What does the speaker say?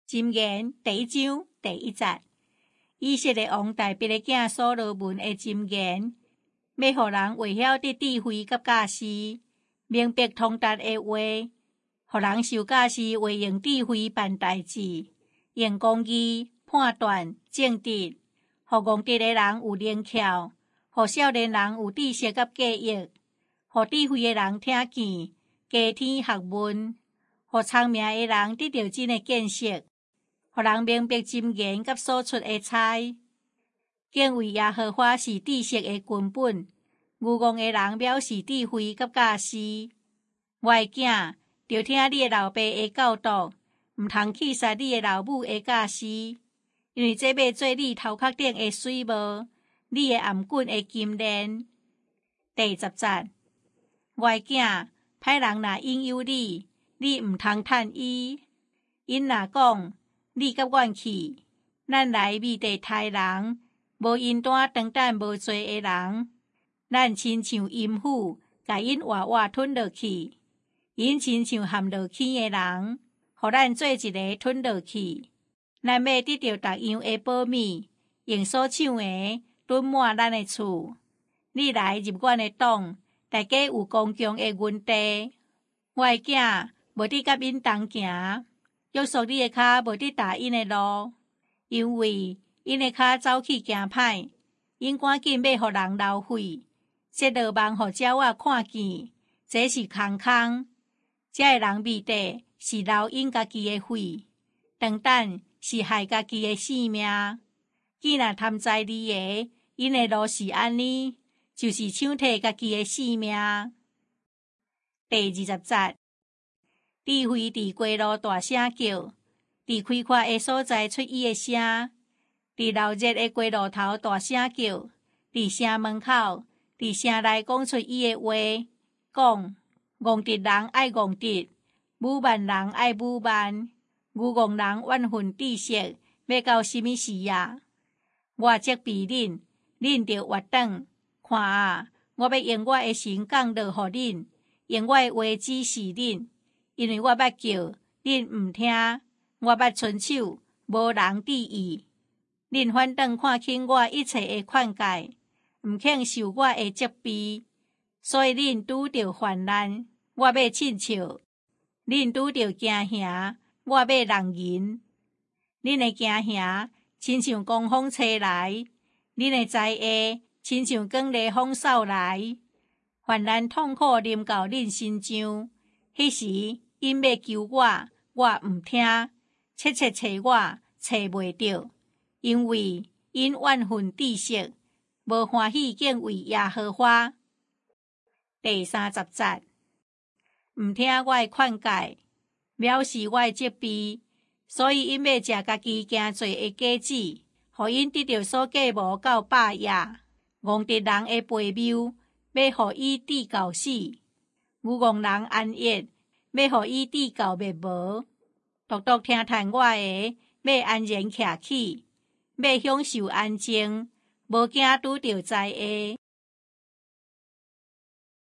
箴言第1章第1節，以色列王大必的囝所羅門的箴言，要予人會曉得智慧甲教示，明白通達的話，予人受教示會用智慧辦代志，用公義判斷正直，予戇直的人有靈巧，予少年人有知識甲記憶，予智慧的人聽見加添學問，予聰明的人得到真的見識，予人明白箴言甲所出的彩。敬畏耶和華是知識的根本，愚妄的人藐視智慧甲教示。我的囝，着聽你的老爸的教導，毋通去殺你的老母的教示，因為這要做你頭殼頂的水帽，你的頷頸的金鏈。第10節，我的囝，歹人若引誘你，你毋通趁伊。因若講，你甲阮去，咱來覓地殺人，無因單長等無罪的人，咱親像陰虎，甲因活活吞落去。因親像陷落去的人，互咱做一個吞落去。咱要得到逐樣的寶米，用所搶的囤滿咱的厝。你來入阮的黨，大家有公共的園地。我的囝，無得甲因同行，約束你的腳無得踏因的路，因為因的腳走去行歹，因趕緊要互人流血，設落網互鳥仔看見，這是空。這個人未得是流因家己的血，長等是害家己的性命。既然貪財利的，因的路是安尼，就是搶摕家己的性命。第20節，智慧佇街路大聲叫，佇開闊的所在出伊的聲，佇鬧熱的街路頭大聲叫，佇城門口，佇城內講出伊的話，講。戇直人愛戇直，武慢人愛武慢，愚妄人怨恨知識，要到什麼時啊？我責備恁，恁着活轉。看啊，我要用我的神降落予恁，用我的話指示恁，因為我捌叫恁毋聽，我捌伸手，無人注意。恁反轉看輕我一切的勸誡，毋肯受我的責備。所以恁拄着患難，我要親笑；恁拄着驚嚇，我要人銀。恁的驚嚇，親像狂風吹來；恁的災厄，親像光烈風掃來。患難痛苦臨到恁身上，迄時因要求我，我毋聽；切找我，找袂到，因為因怨恨知識，無歡喜敬畏耶和華。第30節，毋聽我的勸誡，藐視我的責備，所以因要食家己驚罪的果子，互因得到所計無到百夜。戇直人的悖謬，要互伊治到死；愚妄人安逸，要互伊治到滅無。獨獨聽嘆我的，要安然徛起，要享受安靜，無驚拄着災厄。